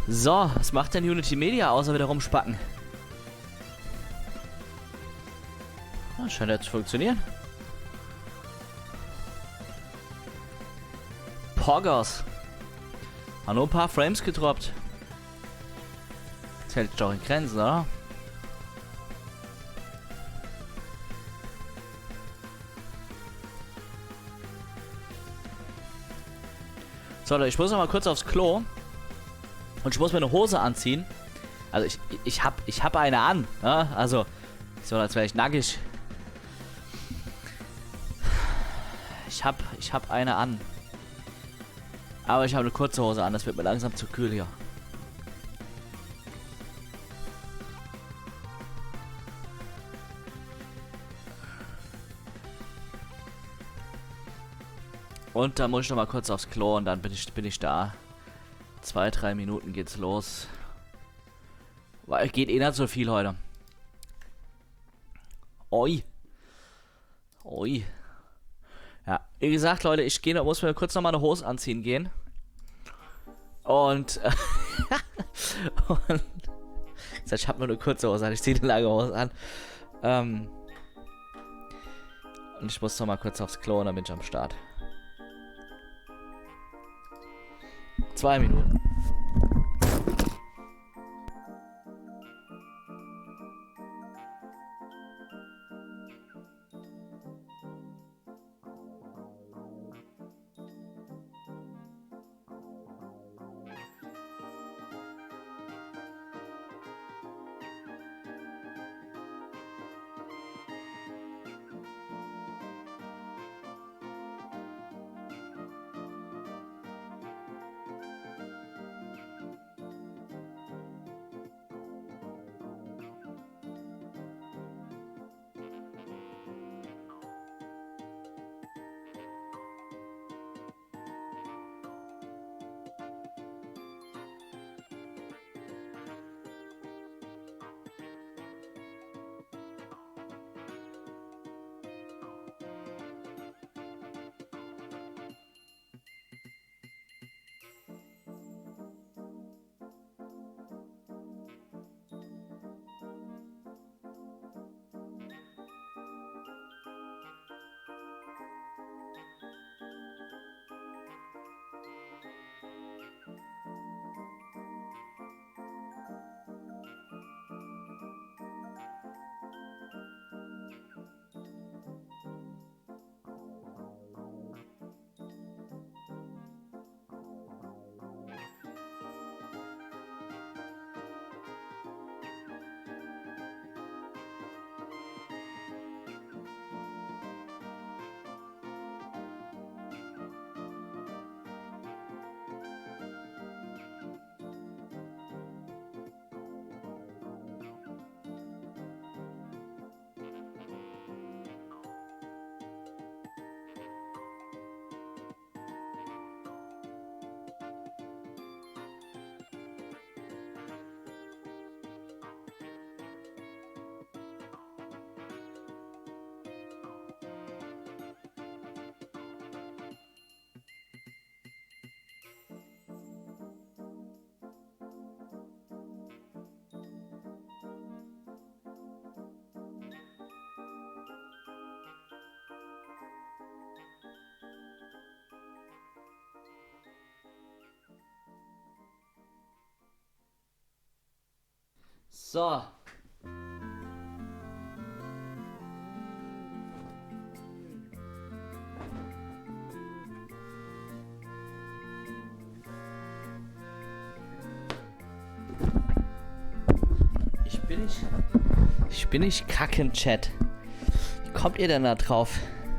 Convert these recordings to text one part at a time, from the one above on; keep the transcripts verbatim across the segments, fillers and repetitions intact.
So, was macht denn Unity Media außer wieder rumspacken? Ah, scheint ja zu funktionieren. Poggers. Haben nur ein paar Frames gedroppt. Das hält doch in Grenzen, oder? So, Leute, ich muss noch mal kurz aufs Klo. Und ich muss mir eine Hose anziehen. Also ich, ich hab, ich hab eine an. Ne? Also, so als wäre ich nackig. Ich hab, ich hab eine an. Aber ich habe eine kurze Hose an. Das wird mir langsam zu kühl hier. Und dann muss ich noch mal kurz aufs Klo und dann bin ich, bin ich da. Zwei, drei Minuten geht's los. Weil geht eh nicht so viel heute. Oi. Oi. Ja, wie gesagt, Leute, ich gehe, muss mir kurz noch mal eine Hose anziehen gehen. Und, äh, und ich habe nur eine kurze Hose an, ich ziehe eine lange Hose an. Ähm, und ich muss noch mal kurz aufs Klo und dann bin ich am Start. Zwei Minuten. So. Ich bin nicht... Ich bin nicht kacken, Chat. Wie kommt ihr denn da drauf?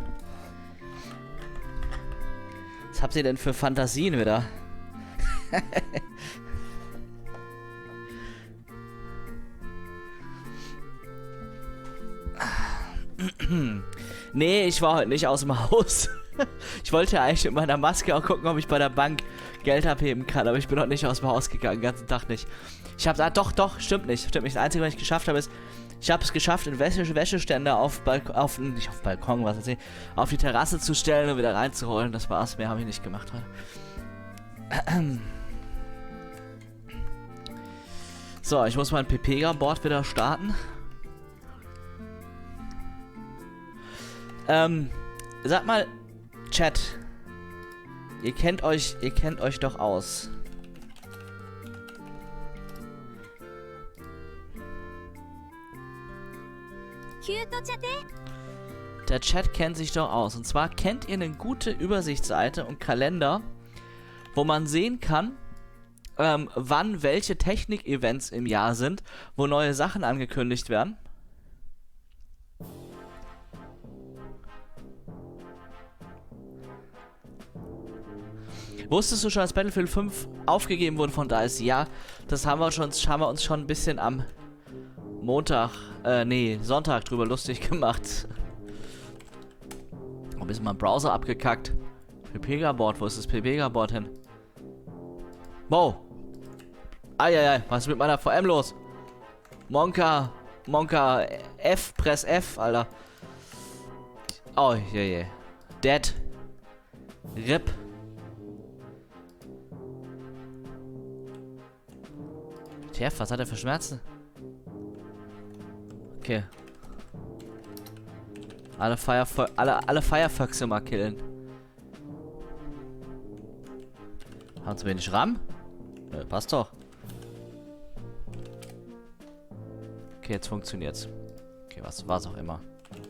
Was habt ihr denn für Fantasien wieder? Nee, ich war heute nicht aus dem Haus. Ich wollte eigentlich mit meiner Maske auch gucken, ob ich bei der Bank Geld abheben kann, aber ich bin heute nicht aus dem Haus gegangen, den ganzen Tag nicht. Ich habe, ah, doch, doch, stimmt nicht, stimmt nicht. Das Einzige, was ich geschafft habe, ist, ich habe es geschafft, in Wäsche, Wäscheständer auf, Balk auf, nicht auf Balkon, was weiß ich, auf die Terrasse zu stellen und wieder reinzuholen. Das war's, mehr habe ich nicht gemacht heute. So, ich muss mein Pepega-Board wieder starten. Ähm, sag mal, Chat. Ihr kennt euch, ihr kennt euch doch aus. Der Chat kennt sich doch aus. Und zwar kennt ihr eine gute Übersichtsseite und Kalender, wo man sehen kann, ähm, wann welche Technik-Events im Jahr sind, wo neue Sachen angekündigt werden. Wusstest du schon, dass Battlefield fünf aufgegeben wurde von D I C E? Ja, das haben wir, schon, haben wir uns schon ein bisschen am Montag, äh, nee, Sonntag drüber lustig gemacht. Ein bisschen mal Browser abgekackt. Pepega-Board, wo ist das Pepega-Board hin? Wow. Eieiei, was ist mit meiner V M los? Monka, Monka, F, press F, Alter. Oh, je, je. Dead. Rip. T F, was hat er für Schmerzen? Okay. Alle Firefo alle, alle Firefoxe mal killen. Haben zu wenig RAM? Ja, passt doch. Okay, jetzt funktioniert's. Okay, was war's auch immer.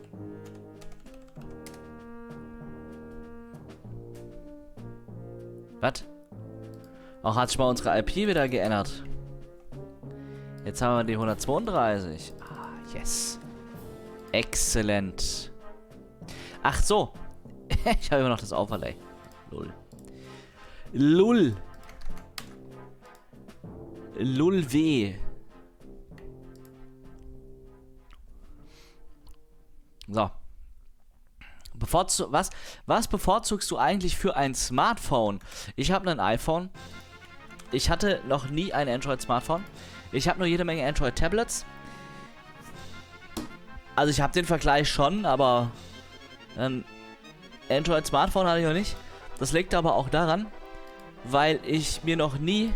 Was? Auch hat sich mal unsere I P wieder geändert. Jetzt haben wir die hundertzweiunddreißig. Ah, yes. Exzellent. Ach so. Ich habe immer noch das Overlay. Lull. Lull. Lull W. So. Bevorzu was, was bevorzugst du eigentlich für ein Smartphone? Ich habe ein iPhone. Ich hatte noch nie ein Android-Smartphone. Ich habe nur jede Menge Android-Tablets. Also ich habe den Vergleich schon, aber ein Android-Smartphone hatte ich noch nicht. Das liegt aber auch daran, weil ich mir noch nie...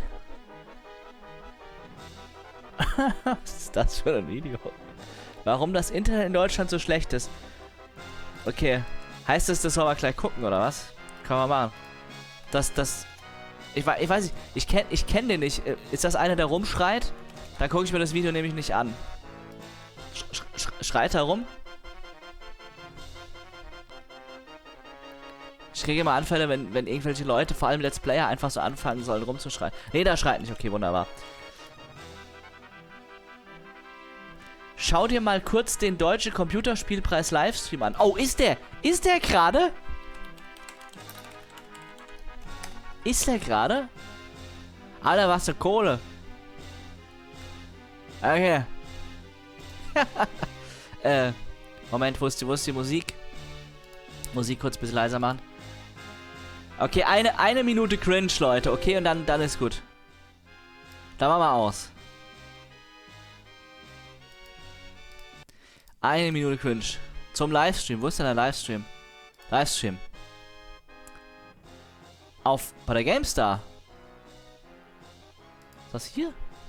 Was ist das für ein Video? Warum das Internet in Deutschland so schlecht ist? Okay. Heißt das, das soll wir gleich gucken, oder was? Kann man machen. Das, das... Ich, ich weiß nicht, ich kenne ich kenn den nicht. Ist das einer, der rumschreit? Dann gucke ich mir das Video nämlich nicht an. Sch sch schreit er rum? Ich kriege immer Anfälle, wenn, wenn irgendwelche Leute, vor allem Let's Player, einfach so anfangen sollen rumzuschreien. Nee, der schreit nicht. Okay, wunderbar. Schau dir mal kurz den Deutsche Computerspielpreis Livestream an. Oh, ist der? Ist der gerade? Ist der gerade? Alter, was für Kohle. Okay. äh, Moment, wo ist, die, wo ist die Musik? Musik kurz ein bisschen leiser machen. Okay, eine, eine Minute Cringe, Leute. Okay, und dann, dann ist gut. Dann machen wir aus. Eine Minute Cringe. Zum Livestream. Wo ist denn der Livestream? Livestream. Auf, bei der GameStar. Ist das hier?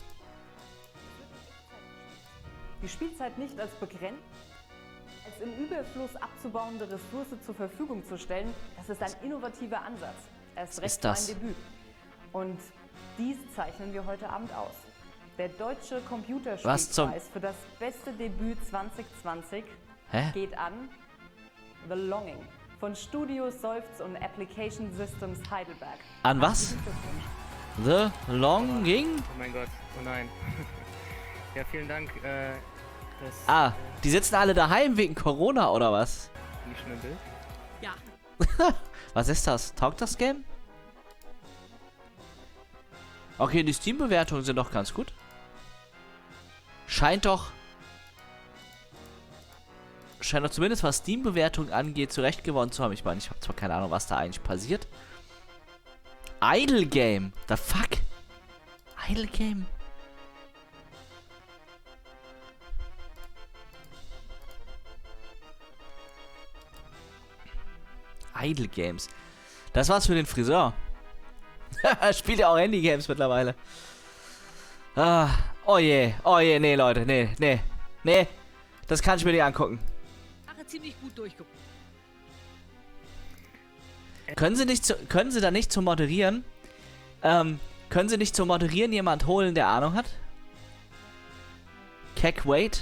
Die Spielzeit nicht als begrenzt, als im Überfluss abzubauende Ressource zur Verfügung zu stellen, das ist ein innovativer Ansatz. Erst recht für ein Debüt. Und dies zeichnen wir heute Abend aus. Der Deutsche Computerspielpreis für das beste Debüt zwanzig zwanzig Hä? geht an The Longing von Studio Seufz und Application Systems Heidelberg. An was? The Longing? Oh mein Gott, oh nein. Ja, vielen Dank. Äh, das Ah, die sitzen alle daheim wegen Corona, oder was? nicht schon im Bild. Ja. Was ist das? Taugt das Game? Okay, die Steam-Bewertungen sind doch ganz gut. Scheint doch... Scheint doch zumindest, was Steam-Bewertungen angeht, zurecht gewonnen zu haben. Ich meine, ich habe zwar keine Ahnung, was da eigentlich passiert. Idle Game. The fuck? Idle Game? Idle Games. Das war's für den Friseur. Spielt ja auch Handy-Games mittlerweile. Ah, Oh je, oh je, nee, Leute, nee, nee, nee. Das kann ich mir nicht angucken. Ziemlich gut durchgekommen. Können Sie nicht zu, können Sie da nicht zum Moderieren, ähm, können Sie nicht zum Moderieren jemand holen, der Ahnung hat? Keck Wait?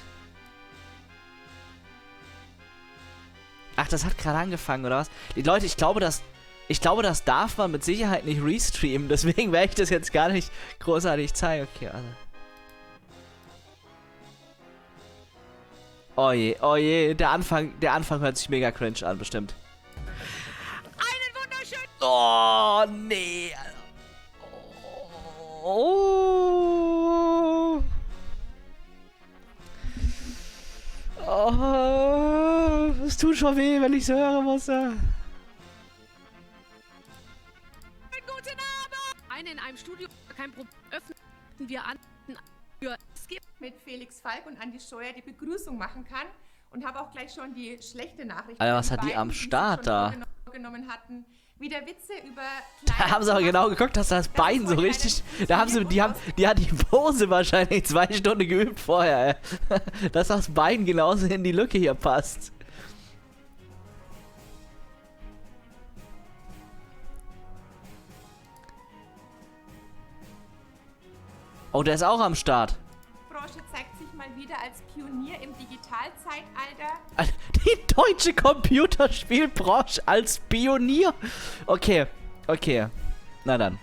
Ach, das hat gerade angefangen, oder was? Die Leute, ich glaube, das, ich glaube, das darf man mit Sicherheit nicht restreamen, deswegen werde ich das jetzt gar nicht großartig zeigen. Okay, also. Oh je, oh je, der Anfang, der Anfang hört sich mega cringe an, bestimmt. Einen wunderschönen... Oh, nee. Oh. Oh. Es tut schon weh, wenn ich es hören muss. Guten Abend! Einen in einem Studio, kein Problem. Öffnen wir an. Für es gibt mit Felix Falk und Andi Scheuer die Begrüßung machen kann und habe auch gleich schon die schlechte Nachricht. Alter, was hat die am Start da? Genommen hatten. Wieder Witze über da haben sie aber genau geguckt, dass das Bein so richtig. Da haben sie, die haben, die hat die Pose wahrscheinlich zwei Stunden geübt vorher, ey. Dass das Bein genauso in die Lücke hier passt. Oh, der ist auch am Start. Die Branche zeigt sich mal wieder als Pionier im Digitalzeitalter. Die deutsche Computerspielbranche als Pionier. Okay, okay. Na dann.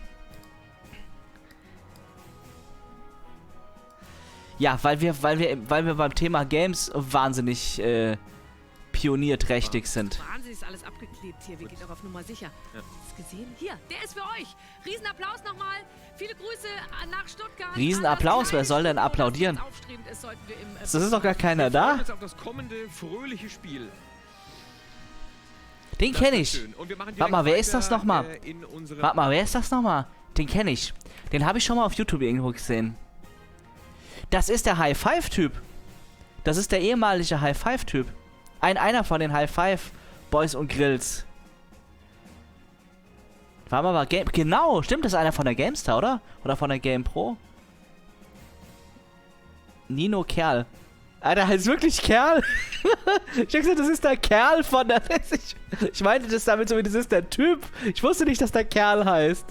Ja, weil wir, weil wir, weil wir beim Thema Games wahnsinnig äh, pionierträchtig sind. Wahnsinn, ist alles abgeklebt hier. Wir gehen doch auf Nummer sicher. Ja. Hast du gesehen? Hier, der ist für euch. Riesenapplaus nochmal. Viele Grüße nach Stuttgart. Riesenapplaus, wer soll denn applaudieren? Ist, wir im, äh, das ist doch gar keiner da. Wir auf das kommende fröhliche Spiel. Den kenne ich. Warte mal, wer ist das nochmal? Äh, Warte mal, wer ist das nochmal? Den kenne ich. Den habe ich schon mal auf YouTube irgendwo gesehen. Das ist der High-Five-Typ. Das ist der ehemalige High-Five-Typ. Ein, einer von den High-Five-Boys und Grills. War mal bei Game... Genau, stimmt, das ist einer von der GameStar, oder? Oder von der GamePro? Nino Kerl. Alter, heißt wirklich Kerl? Ich hab gesagt, das ist der Kerl von der... Ich, ich meinte das damit so, wie das ist der Typ. Ich wusste nicht, dass der Kerl heißt.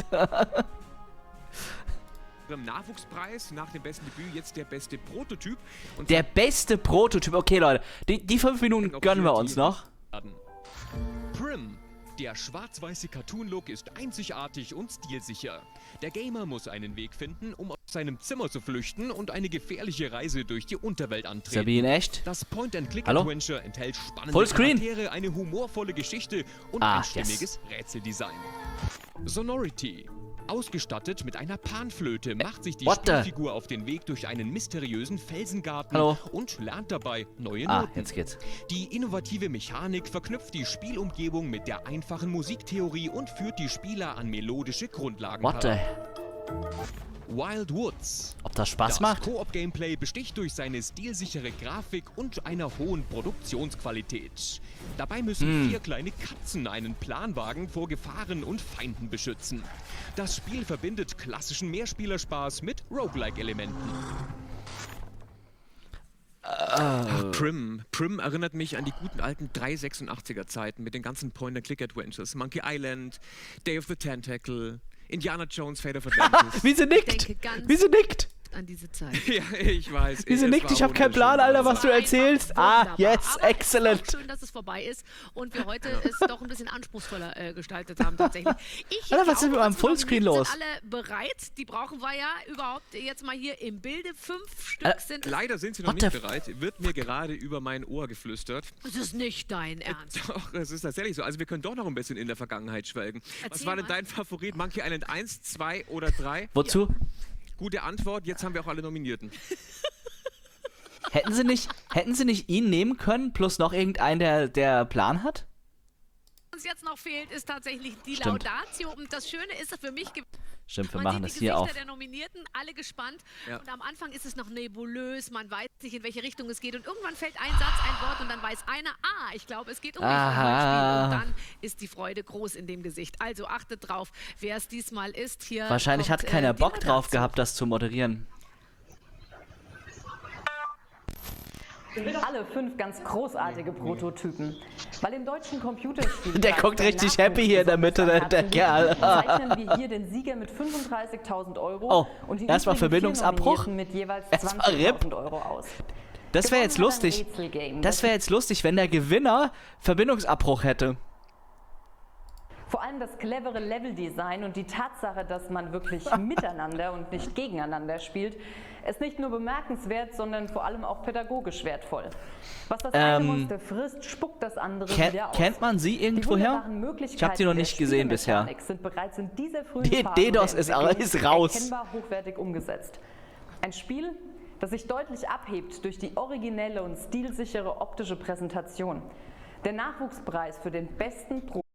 Im Nachwuchspreis nach dem besten Debüt jetzt der beste Prototyp. Und der beste Prototyp. Okay, Leute. Die, die fünf Minuten gönnen wir uns noch. Prim. Der schwarz-weiße Cartoon-Look ist einzigartig und stilsicher. Der Gamer muss einen Weg finden, um aus seinem Zimmer zu flüchten und eine gefährliche Reise durch die Unterwelt antreten. Sabine, echt? Das Point-and-Click-Adventure enthält spannende Fullscreen? Charaktere, eine humorvolle Geschichte und ah, ein stimmiges yes. Rätseldesign. Sonority. Ausgestattet mit einer Panflöte macht sich die What Spielfigur auf den Weg durch einen mysteriösen Felsengarten Hallo? und lernt dabei neue ah, Noten. Jetzt geht's. Die innovative Mechanik verknüpft die Spielumgebung mit der einfachen Musiktheorie und führt die Spieler an melodische Grundlagen What the? Wild Woods. Ob das Spaß das macht? Koop-Gameplay besticht durch seine stilsichere Grafik und einer hohen Produktionsqualität. Dabei müssen hm. vier kleine Katzen einen Planwagen vor Gefahren und Feinden beschützen. Das Spiel verbindet klassischen Mehrspielerspaß mit Roguelike-Elementen. Uh. Prim. Prim erinnert mich an die guten alten drei sechsundachtziger Zeiten mit den ganzen Point-and-Click-Adventures. Monkey Island, Day of the Tentacle, Indiana Jones, Fate of Atlantis. Wie sie nickt! Wie sie nickt! An diese Zeit. Ja, ich weiß. Wie sie nickt, ich hab keinen Plan, Alter, was du erzählst. Ah, yes, aber excellent. Es ist schön, dass es vorbei ist und wir heute es doch ein bisschen anspruchsvoller äh, gestaltet haben, tatsächlich. Ich Alter, was ist mit meinem Fullscreen los? Sind alle bereit? Die brauchen wir ja überhaupt jetzt mal hier im Bilde. Fünf Stück äh, sind... Leider sind sie noch nicht bereit. Wird mir gerade über mein Ohr geflüstert. Das ist nicht dein Ernst. Doch, es ist tatsächlich so. Also wir können doch noch ein bisschen in der Vergangenheit schwelgen. Erzähl was war denn mal. dein Favorit? Monkey Island eins, zwei oder drei? Wozu? Ja. Gute Antwort, jetzt haben wir auch alle Nominierten. hätten sie nicht, hätten sie nicht ihn nehmen können, plus noch irgendeinen, der, der Plan hat? Was uns jetzt noch fehlt, ist tatsächlich die Stimmt. Laudatio. Und das Schöne ist für mich... Stimmt, wir man machen sieht das die hier Gesichter auch. der Nominierten, alle gespannt. Ja. Und am Anfang ist es noch nebulös, man weiß nicht, in welche Richtung es geht. Und irgendwann fällt ein Satz, ein Wort und dann weiß einer, ah, ich glaube, es geht um mich. Und dann ist die Freude groß in dem Gesicht. Also achtet drauf, wer es diesmal ist. Hier Wahrscheinlich kommt, hat keiner äh, die Bock drauf Laudatio. gehabt, das zu moderieren. Alle fünf ganz großartige Prototypen. Weil im deutschen Computerspiel... Der guckt richtig happy hier in der Mitte, der, der Kerl. Zeichnen wir hier den Sieger mit fünfunddreißigtausend Euro oh, und die erstmal übrigen Verbindungsabbruch. vier Nominierten mit jeweils Erstmal zwanzigtausend Euro aus. Das wäre jetzt Gewonnen hat ein lustig. Rätselgame, Das wäre jetzt lustig, wenn der Gewinner Verbindungsabbruch hätte. Vor allem das clevere Leveldesign und die Tatsache, dass man wirklich miteinander und nicht gegeneinander spielt, ist nicht nur bemerkenswert, sondern vor allem auch pädagogisch wertvoll. Was das eine Ähm, Monster frisst, spuckt das andere Ken, wieder aus. kennt man sie Die irgendwoher? wunderbaren Möglichkeiten Ich habe sie noch der nicht gesehen bisher. Spielmechanik sind bereits in dieser frühen Die Phase DDoS der ist, Entwicklung ist raus. erkennbar hochwertig umgesetzt. Ein Spiel, das sich deutlich abhebt durch die originelle und stilsichere optische Präsentation. Der Nachwuchspreis für den besten Pro